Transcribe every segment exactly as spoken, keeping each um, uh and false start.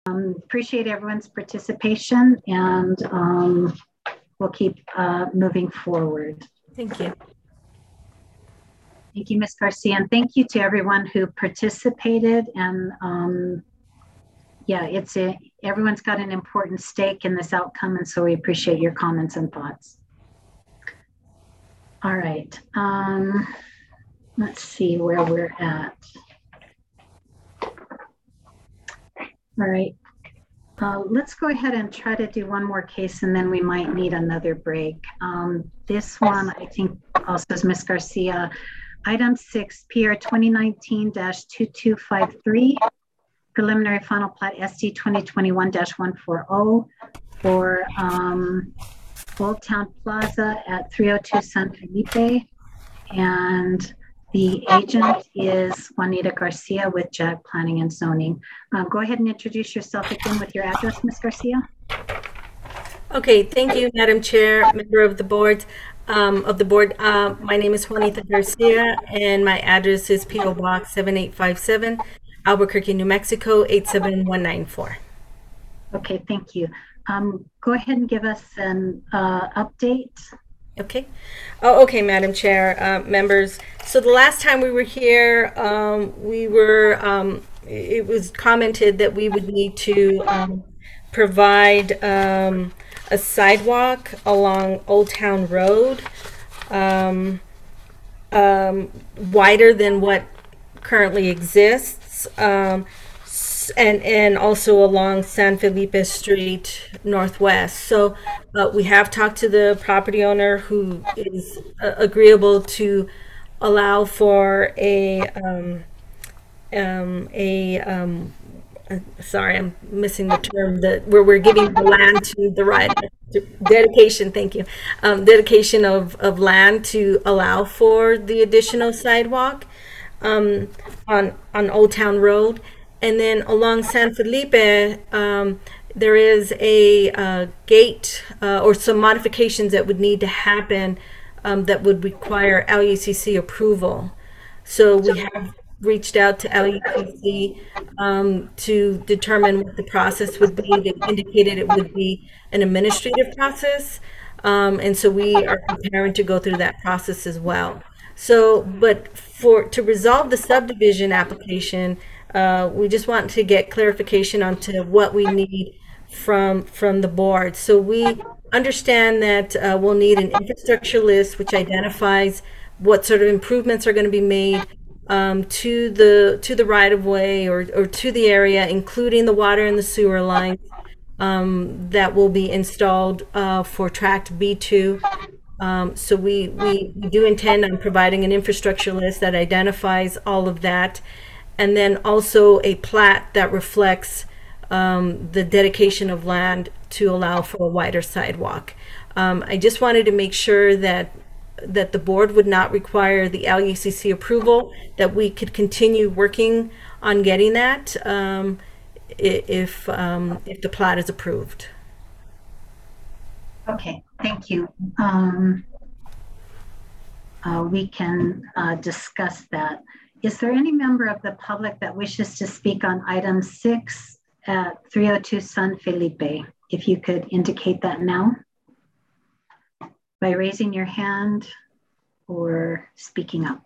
Um, appreciate everyone's participation, and um, we'll keep uh, moving forward. Thank you. Thank you, Miz Garcia, and thank you to everyone who participated. And um, yeah, it's a, everyone's got an important stake in this outcome, and so we appreciate your comments and thoughts. All right, um, let's see where we're at. All right, uh, let's go ahead and try to do one more case, and then we might need another break. Um, this one, I think, also is Miz Garcia. Item six, P R twenty nineteen dash two two five three, preliminary final plat S D twenty twenty-one dash one forty for um, Old Town Plaza at three oh two San Felipe. And the agent is Juanita Garcia with J A G Planning and Zoning. Um, go ahead and introduce yourself again with your address, Miz Garcia. Okay, thank you, Madam Chair, member of the board. Um, of the board, uh, my name is Juanita Garcia, and my address is P O Box seven eight five seven, Albuquerque, New Mexico eight seven one nine four. Okay, thank you. Um, go ahead and give us an uh, update. Okay. Oh, okay, Madam Chair, uh, members. So the last time we were here, um, we were, um, it was commented that we would need to um, provide um, a sidewalk along Old Town Road, um, um, wider than what currently exists, um, and and also along San Felipe Street Northwest. So uh, we have talked to the property owner, who is uh, agreeable to allow for a um, um, a um, uh, sorry, I'm missing the term, that where we're giving the land to the right dedication. Thank you. Um, dedication of of land to allow for the additional sidewalk um, on on Old Town Road. And then along San Felipe, um, there is a uh, gate uh, or some modifications that would need to happen um, that would require L U C C approval. So we have reached out to L U C C um, to determine what the process would be. They indicated it would be an administrative process. Um, and so we are preparing to go through that process as well. So, but for to resolve the subdivision application, Uh, we just want to get clarification onto what we need from from the board. So we understand that uh, we'll need an infrastructure list which identifies what sort of improvements are going to be made um, to the to the right of way or or to the area, including the water and the sewer lines um, that will be installed uh, for tract B two. Um, so we, we we do intend on providing an infrastructure list that identifies all of that, and then also a plat that reflects um, the dedication of land to allow for a wider sidewalk. Um, I just wanted to make sure that that the board would not require the L U C C approval, that we could continue working on getting that um, if um, if the plat is approved. Okay, thank you. Um, uh, we can uh, discuss that. Is there any member of the public that wishes to speak on item six at three oh two San Felipe? If you could indicate that now by raising your hand or speaking up.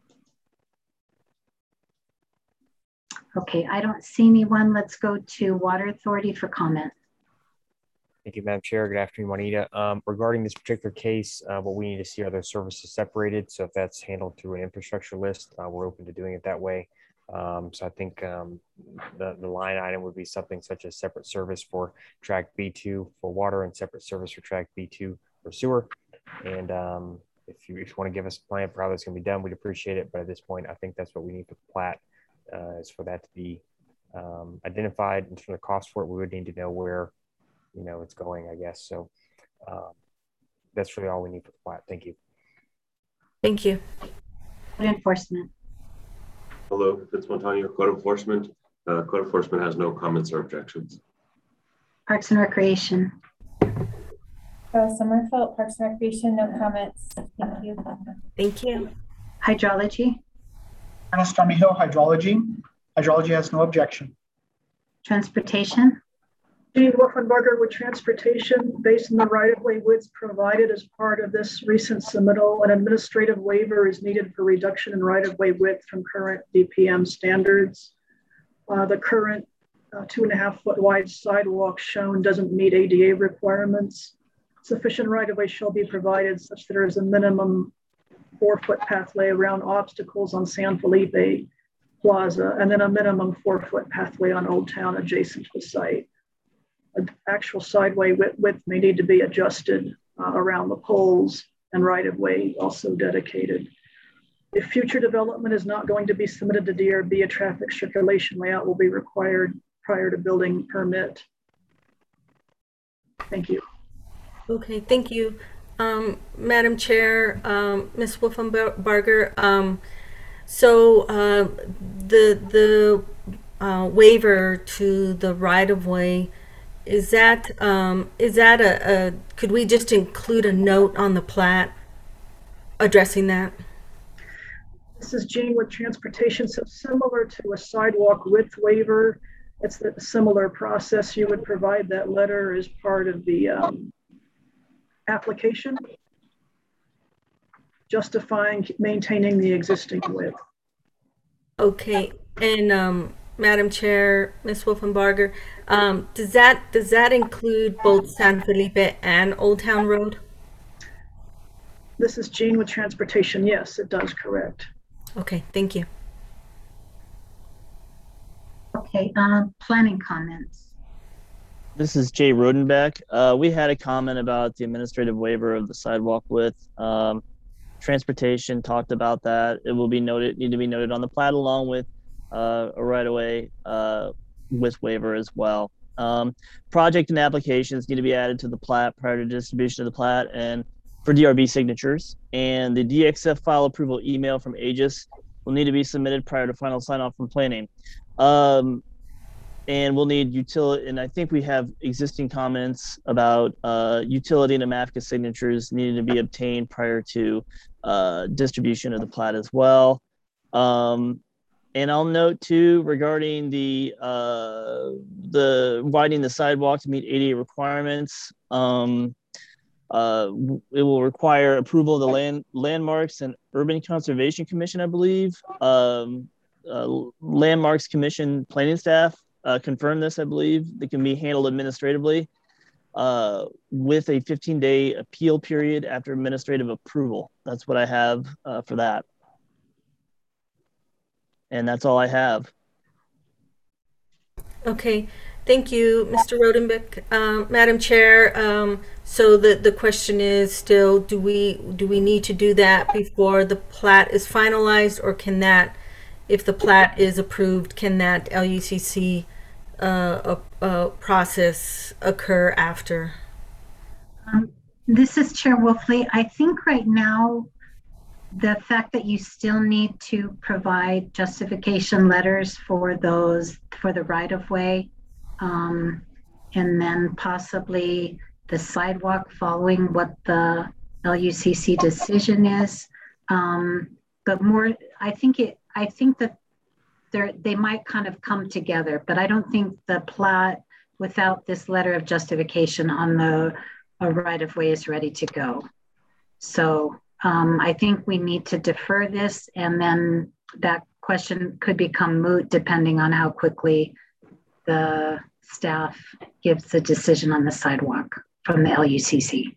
Okay, I don't see anyone. Let's go to Water Authority for comment. Thank you, Madam Chair. Good afternoon, Juanita. Um, regarding this particular case, uh, what we need to see are those services separated. So if that's handled through an infrastructure list, uh, we're open to doing it that way. Um, so I think um, the, the line item would be something such as separate service for tract B two for water and separate service for tract B two for sewer. And um, if, you, if you want to give us a plan for how that's going to be done, we'd appreciate it. But at this point, I think that's what we need for the plat uh, is for that to be um, identified. And for the cost for it, we would need to know where you know, it's going, I guess. So um, that's really all we need for the plat. Thank you. Thank you. Code enforcement. Hello, Vince Montano, Code Enforcement. Uh, Code Enforcement has no comments or objections. Parks and Recreation. Uh, Sommerfeld, Parks and Recreation, no comments. Thank you. Thank you. Hydrology. Colonel Stormy Hill, Hydrology. Hydrology has no objection. Transportation? Gene Wolfenbarger with Transportation, based on the right-of-way widths provided as part of this recent submittal, an administrative waiver is needed for reduction in right-of-way width from current D P M standards. Uh, the current uh, two and a half foot wide sidewalk shown doesn't meet A D A requirements. Sufficient right-of-way shall be provided such that there is a minimum four foot pathway around obstacles on San Felipe Plaza, and then a minimum four foot pathway on Old Town adjacent to the site. An actual sideway width, width may need to be adjusted uh, around the poles, and right-of-way also dedicated. If future development is not going to be submitted to D R B, a traffic circulation layout will be required prior to building permit. Thank you. Okay, thank you. Um, Madam Chair, um, Miz Wolfenbarger, um, so uh, the, the uh, waiver to the right-of-way, Is that, um, is that a, a, could we just include a note on the plat addressing that? This is Gene with Transportation. So similar to a sidewalk width waiver, it's a similar process. You would provide that letter as part of the um, application, justifying maintaining the existing width. Okay, and um, Madam Chair, Miz Wolfenbarger, um, does that does that include both San Felipe and Old Town Road? This is Gene with Transportation. Yes, it does, correct. Okay, thank you. Okay, um, planning comments. This is Jay Rodenbeck. Uh, we had a comment about the administrative waiver of the sidewalk width. Um, transportation talked about that. It will be noted, need to be noted on the plat along with uh, a right-of-way uh, width waiver as well. Um, project and applications need to be added to the plat prior to distribution of the plat and for D R B signatures. And the D X F file approval email from Aegis will need to be submitted prior to final sign-off from planning. Um, and we'll need utility, and I think we have existing comments about uh, utility and AMAFCA signatures needing to be obtained prior to uh, distribution of the plat as well. Um, and I'll note too, regarding the uh, the widening the sidewalk to meet A D A requirements, um, uh, it will require approval of the land landmarks and Urban Conservation Commission, I believe. Um, uh, landmarks Commission planning staff Uh, confirm this, I believe. They can be handled administratively uh, with a fifteen day appeal period after administrative approval. That's what I have uh, for that. And that's all I have. Okay, thank you, Mister Rodenbeck. Um, Madam Chair, um, so the, the question is still, do we, do we need to do that before the plat is finalized, or can that, if the plat is approved, can that L U C C uh, a, a process occur after? Um, this is Chair Wolfley. I think right now, the fact that you still need to provide justification letters for those, for the right-of-way, um, and then possibly the sidewalk following what the L U C C decision is. Um, but more, I think it, I think that they're, they might kind of come together, but I don't think the plat without this letter of justification on the right-of-way is ready to go. So um, I think we need to defer this, and then that question could become moot depending on how quickly the staff gives the decision on the sidewalk from the L U C C.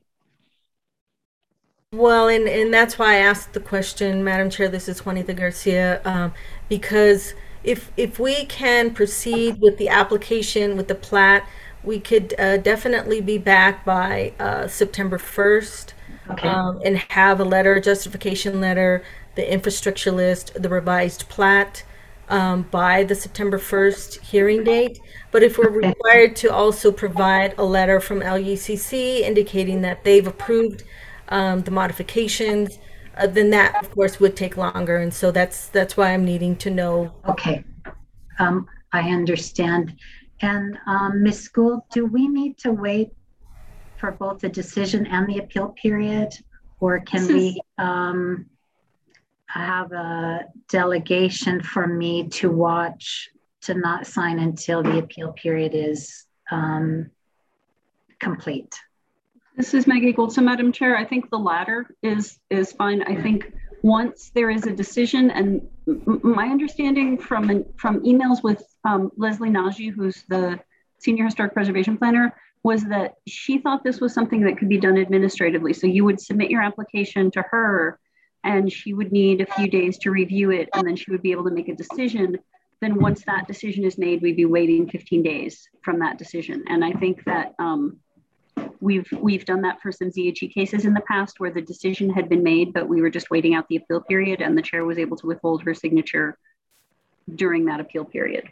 Well, and, and that's why I asked the question, Madam Chair, this is Juanita Garcia, um, because if, if we can proceed with the application, with the plat, we could uh, definitely be back by uh, September first. Okay. Um, and have a letter, justification letter, the infrastructure list, the revised plat um, by the September first hearing date. But if we're Okay. required to also provide a letter from L U C C indicating that they've approved um, the modifications, uh, then that of course would take longer. And so that's that's why I'm needing to know. Okay, um, I understand. And um, Miz Gould, do we need to wait for both the decision and the appeal period, or can we um, have a delegation for me to watch to not sign until the appeal period is um, complete. This is Maggie Goldson, Madam Chair. I think the latter is is fine. I think once there is a decision, and m- my understanding from from emails with um, Leslie Nagy, who's the Senior Historic Preservation Planner, was that she thought this was something that could be done administratively. So you would submit your application to her, and she would need a few days to review it, and then she would be able to make a decision. Then once that decision is made, we'd be waiting fifteen days from that decision. And I think that um, we've we've done that for some Z H E cases in the past where the decision had been made, but we were just waiting out the appeal period, and the chair was able to withhold her signature during that appeal period.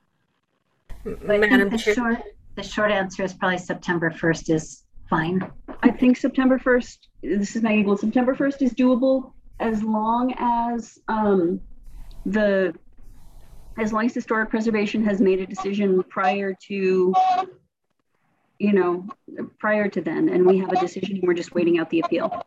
I Madam think the Chair. short, the short answer is probably September first is fine. I think September first, this is Maggie Gould, September first is doable as long as um, the, as long as Historic Preservation has made a decision prior to, you know, prior to then, and we have a decision and we're just waiting out the appeal.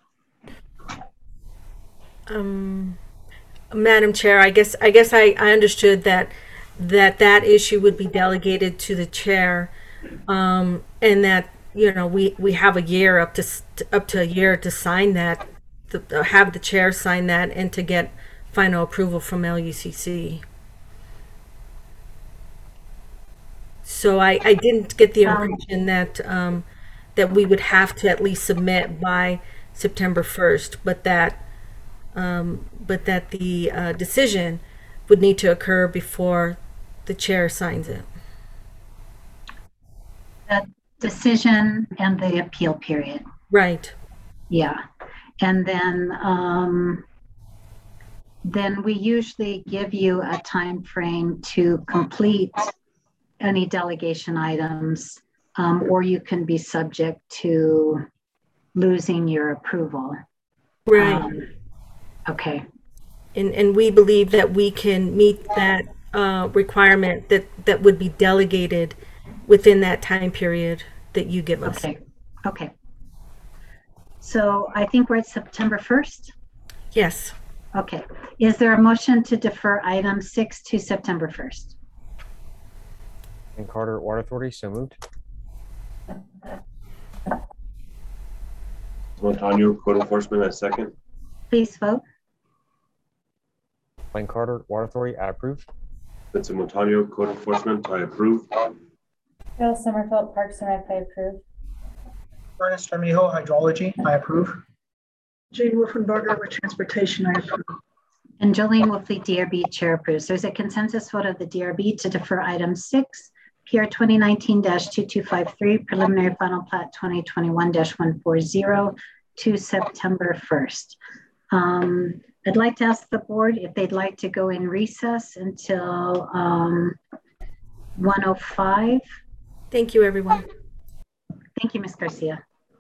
Um, Madam Chair, I guess I guess I, I understood that that that issue would be delegated to the chair, um, and that you know we we have a year up to up to a year to sign that, to have the chair sign that, and to get final approval from L U C C. So I, I didn't get the impression that um, that we would have to at least submit by September first, but that um, but that the uh, decision would need to occur before the chair signs it. The decision and the appeal period. Right. Yeah. And then um, then we usually give you a time frame to complete any delegation items, um, or you can be subject to losing your approval. Right. Um, okay. And and we believe that we can meet that uh, requirement that that would be delegated within that time period that you give us. Okay. Okay. So I think we're at September first. Yes. Okay. Is there a motion to defer item six to September first? And Carter, Water Authority, so moved. Montano, Code Enforcement, a second. Please vote. Blaine Carter, Water Authority, I approve. Vincent Montano, Code Enforcement, I approve. Bill Sommerfeld, Parks and Rec, I approve. Ernest Armijo, Hydrology, I approve. Gene Wolfenbarger with Transportation, I approve. And Jolene Wolfley, D R B, Chair approves. There's a consensus vote of the D R B to defer item six, P R twenty nineteen dash two two five three, preliminary final plat twenty twenty-one dash one forty to September first. Um, I'd like to ask the board if they'd like to go in recess until um, one oh five. Thank you, everyone. Thank you, Miz Garcia.